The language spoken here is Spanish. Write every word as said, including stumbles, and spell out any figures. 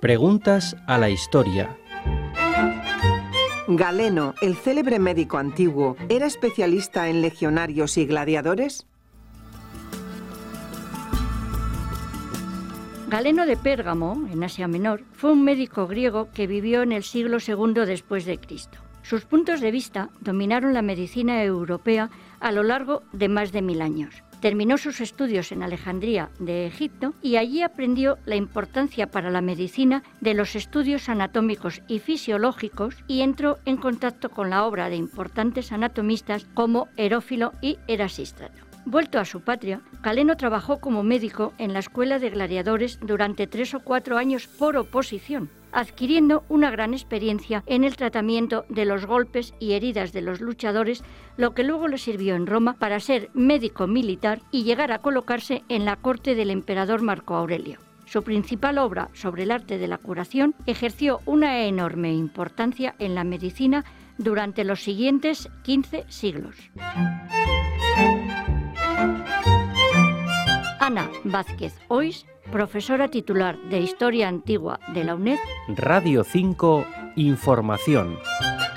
Preguntas a la historia. Galeno, el célebre médico antiguo, ¿era especialista en legionarios y gladiadores? Galeno de Pérgamo, en Asia Menor, fue un médico griego que vivió en el siglo segundo después de Cristo. Sus puntos de vista dominaron la medicina europea a lo largo de más de mil años. Terminó sus estudios en Alejandría de Egipto y allí aprendió la importancia para la medicina de los estudios anatómicos y fisiológicos y entró en contacto con la obra de importantes anatomistas como Herófilo y Erasístrato. Vuelto a su patria, Galeno trabajó como médico en la escuela de gladiadores durante tres o cuatro años por oposición, adquiriendo una gran experiencia en el tratamiento de los golpes y heridas de los luchadores, lo que luego le sirvió en Roma para ser médico militar y llegar a colocarse en la corte del emperador Marco Aurelio. Su principal obra sobre el arte de la curación ejerció una enorme importancia en la medicina durante los siguientes quince siglos. Ana Vázquez Ois, profesora titular de Historia Antigua de la UNED. Radio cinco, Información.